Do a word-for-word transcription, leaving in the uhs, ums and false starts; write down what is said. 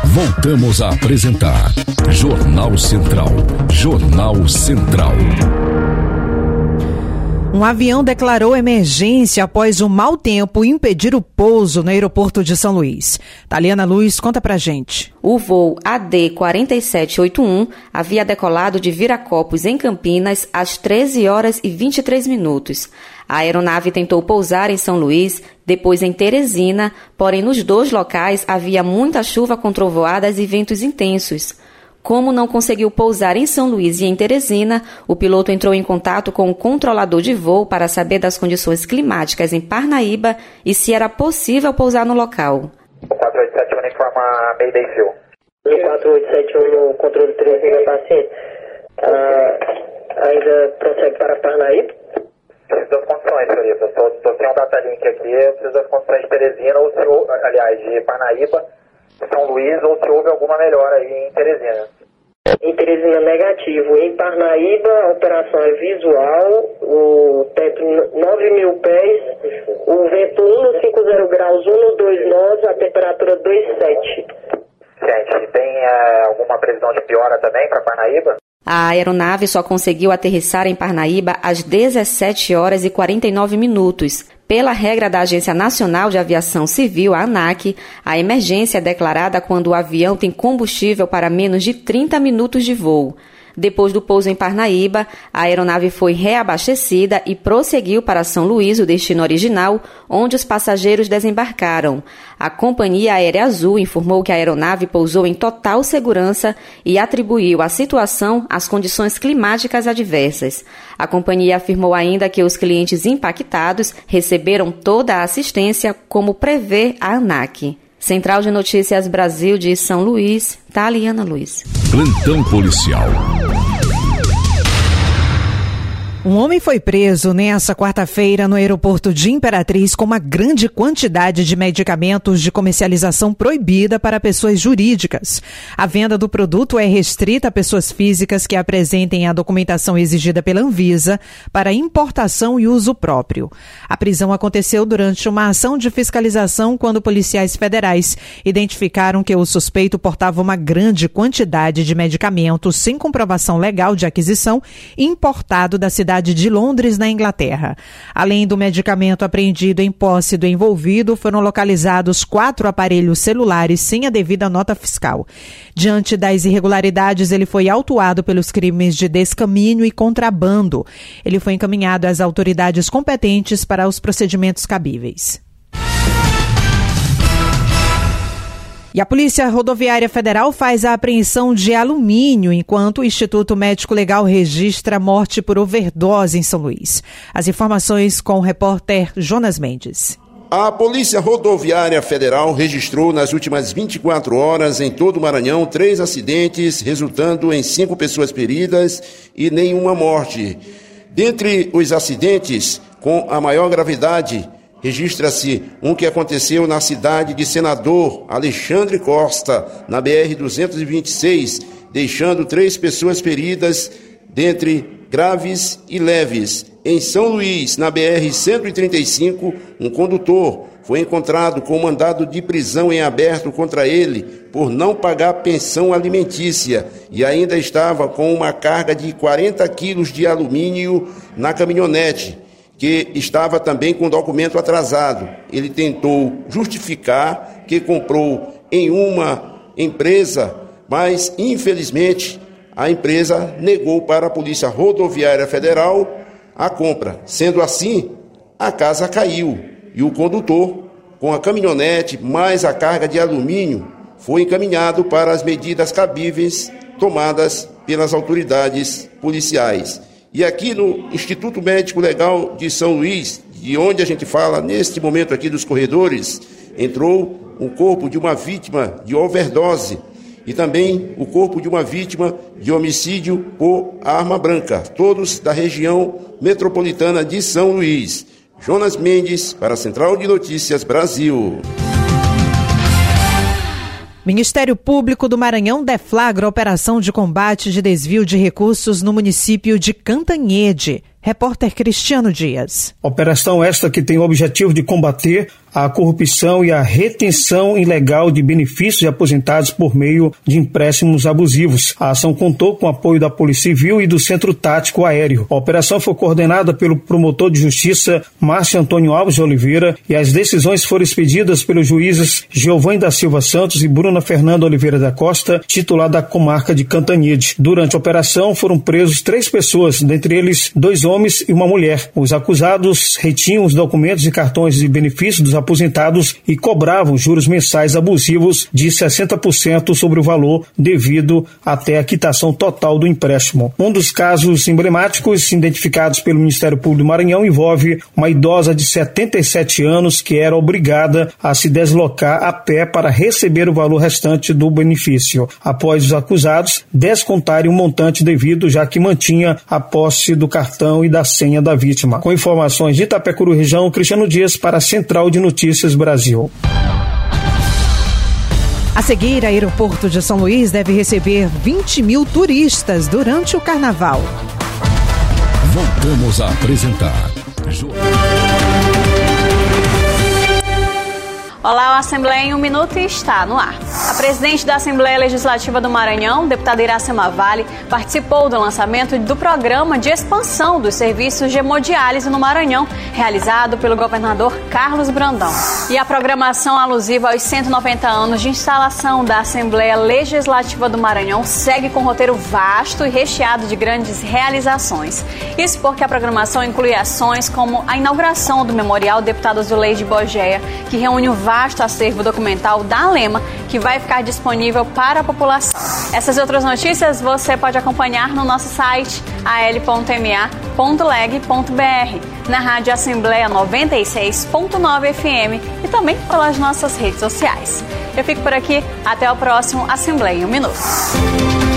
Voltamos a apresentar Jornal Central. Jornal Central. Um avião declarou emergência após o mau tempo impedir o pouso no aeroporto de São Luís. Taliana Luz, conta pra gente. O voo A D quatro sete oito um havia decolado de Viracopos, em Campinas, às treze horas e vinte e três minutos. A aeronave tentou pousar em São Luís, depois em Teresina, porém nos dois locais havia muita chuva com trovoadas e ventos intensos. Como não conseguiu pousar em São Luís e em Teresina, o piloto entrou em contato com o controlador de voo para saber das condições climáticas em Parnaíba e se era possível pousar no local. quatro oito sete um informa Mayday Fuel. quatro oito sete um no controle Teresina, paciente. Ah, ainda prossegue para Parnaíba? Preciso das condições, senhorita. Estou sem um data link aqui, eu preciso das condições de Teresina, ou se, aliás, de Parnaíba, São Luís, ou se houve alguma melhora aí em Teresina. Em Teresina, negativo. Em Parnaíba, a operação é visual, o tempo nove mil pés, o vento um vírgula cinquenta graus, um vírgula dois nós, a temperatura dois vírgula sete. Gente, tem é, alguma previsão de piora também para Parnaíba? A aeronave só conseguiu aterrissar em Parnaíba às dezessete horas e quarenta e nove minutos. Pela regra da Agência Nacional de Aviação Civil, a ANAC, a emergência é declarada quando o avião tem combustível para menos de trinta minutos de voo. Depois do pouso em Parnaíba, a aeronave foi reabastecida e prosseguiu para São Luís, o destino original, onde os passageiros desembarcaram. A Companhia Aérea Azul informou que a aeronave pousou em total segurança e atribuiu a situação às condições climáticas adversas. A companhia afirmou ainda que os clientes impactados receberam toda a assistência, como prevê a ANAC. Central de Notícias Brasil de São Luís, Taliana Luz. Plantão policial. Um homem foi preso nesta quarta-feira no aeroporto de Imperatriz com uma grande quantidade de medicamentos de comercialização proibida para pessoas jurídicas. A venda do produto é restrita a pessoas físicas que apresentem a documentação exigida pela Anvisa para importação e uso próprio. A prisão aconteceu durante uma ação de fiscalização quando policiais federais identificaram que o suspeito portava uma grande quantidade de medicamentos sem comprovação legal de aquisição importado da cidade de Londres, na Inglaterra. Além do medicamento apreendido em posse do envolvido, foram localizados quatro aparelhos celulares sem a devida nota fiscal. Diante das irregularidades, ele foi autuado pelos crimes de descaminho e contrabando. Ele foi encaminhado às autoridades competentes para os procedimentos cabíveis. E a Polícia Rodoviária Federal faz a apreensão de alumínio, enquanto o Instituto Médico Legal registra morte por overdose em São Luís. As informações com o repórter Jonas Mendes. A Polícia Rodoviária Federal registrou nas últimas vinte e quatro horas em todo o Maranhão três acidentes, resultando em cinco pessoas feridas e nenhuma morte. Dentre os acidentes com a maior gravidade, registra-se um que aconteceu na cidade de Senador Alexandre Costa, na B R duzentos e vinte e seis, deixando três pessoas feridas, dentre graves e leves. Em São Luís, na B R cento e trinta e cinco, um condutor foi encontrado com mandado de prisão em aberto contra ele por não pagar pensão alimentícia e ainda estava com uma carga de quarenta quilos de alumínio na caminhonete, que estava também com documento atrasado. Ele tentou justificar que comprou em uma empresa, mas, infelizmente, a empresa negou para a Polícia Rodoviária Federal a compra. Sendo assim, a casa caiu e o condutor, com a caminhonete mais a carga de alumínio, foi encaminhado para as medidas cabíveis tomadas pelas autoridades policiais. E aqui no Instituto Médico Legal de São Luís, de onde a gente fala neste momento aqui dos corredores, entrou o corpo de uma vítima de overdose e também o corpo de uma vítima de homicídio por arma branca, todos da região metropolitana de São Luís. Jonas Mendes, para a Central de Notícias Brasil. Ministério Público do Maranhão deflagra operação de combate de desvio de recursos no município de Cantanhede. Repórter Cristiano Dias. Operação esta que tem o objetivo de combater a corrupção e a retenção ilegal de benefícios de aposentados por meio de empréstimos abusivos. A ação contou com o apoio da Polícia Civil e do Centro Tático Aéreo. A operação foi coordenada pelo promotor de justiça Márcio Antônio Alves de Oliveira e as decisões foram expedidas pelos juízes Giovanni da Silva Santos e Bruna Fernanda Oliveira da Costa, titular da comarca de Cantanhede. Durante a operação foram presos três pessoas, dentre eles dois homens e uma mulher. Os acusados retinham os documentos e cartões de benefício dos aposentados e cobravam juros mensais abusivos de sessenta por cento sobre o valor devido até a quitação total do empréstimo. Um dos casos emblemáticos identificados pelo Ministério Público do Maranhão envolve uma idosa de setenta e sete anos que era obrigada a se deslocar a pé para receber o valor restante do benefício, após os acusados descontarem o montante devido, já que mantinha a posse do cartão e da senha da vítima. Com informações de Itapecuru Região, Cristiano Dias para a Central de Notícias Brasil. A seguir, aeroporto de São Luís deve receber vinte mil turistas durante o carnaval. Voltamos a apresentar. Olá, o Assembleia em um Minuto está no ar. A presidente da Assembleia Legislativa do Maranhão, deputada Iracema Vale, participou do lançamento do programa de expansão dos serviços de hemodiálise no Maranhão, realizado pelo governador Carlos Brandão. E a programação alusiva aos cento e noventa anos de instalação da Assembleia Legislativa do Maranhão segue com um roteiro vasto e recheado de grandes realizações. Isso porque a programação inclui ações como a inauguração do Memorial Deputado Zuleide Bogéia, que reúne o vasto acervo documental da ALEMA, que vai ficar disponível para a população. Essas e outras notícias você pode acompanhar no nosso site a l ponto m a ponto leg ponto b r, na Rádio Assembleia noventa e seis ponto nove F M e também pelas nossas redes sociais. Eu fico por aqui, até o próximo Assembleia em um Minuto.